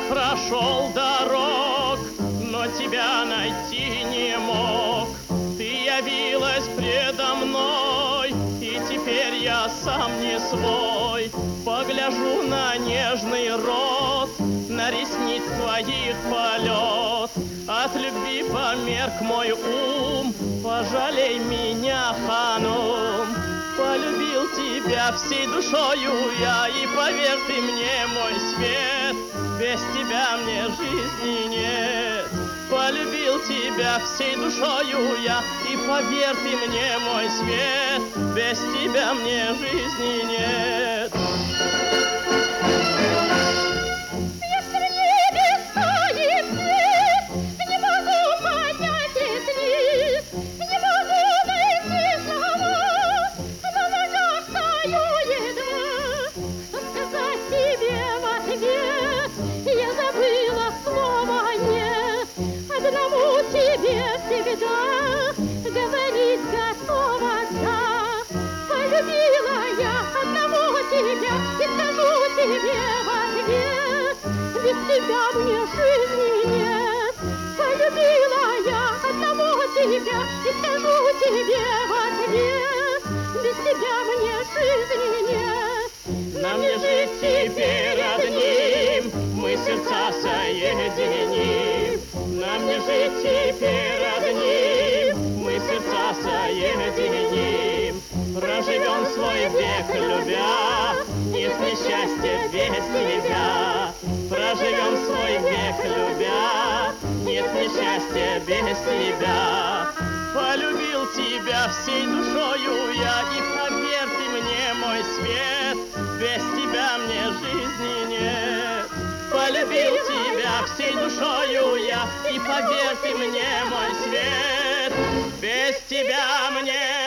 прошел дорог, но тебя найти не мог. Ты явилась предо мной, и теперь я сам не свой. Погляжу на нежный рот, на ресниц твоих полет. От любви померк мой ум, пожалей меня, ханум. Полюбил тебя всей душою я, и поверь ты мне, мой свет, без тебя мне жизни нет. Полюбил тебя всей душою я, и поверь ты мне, мой свет, без тебя мне жизни нет. Я забыла слово «нет». Одному тебе всегда говорить готова, да. Полюбила я одному тебя и скажу тебе в ответ: без тебя мне жизни нет. Полюбила я одному тебя и скажу тебе в ответ: без тебя мне жизни нет. Нам не жить теперь одним, мы сердца соединим. Нам не жить теперь одним, мы сердца соединим. Проживем свой век, любя, нет несчастья без тебя. Проживем свой век, любя, нет несчастья без тебя. Полюбил тебя всей душою я, и поверь ты мне, мой свет, без тебя мне жизни нет. Полюбил тебя всей душою я, и поверь ты мне, мой свет, без тебя мне